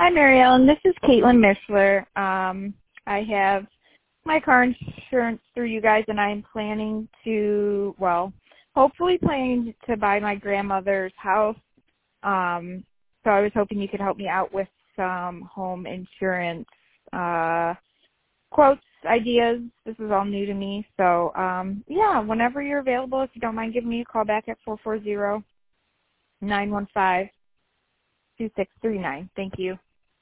Hi, Mary Ellen. This is Caitlin Mishler. I have my car insurance through you guys, and I'm planning to, hopefully planning to buy my grandmother's house. So I was hoping you could help me out with some home insurance quotes, ideas. This is all new to me. So, whenever you're available, if you don't mind giving me a call back at 440-915-2639. Thank you.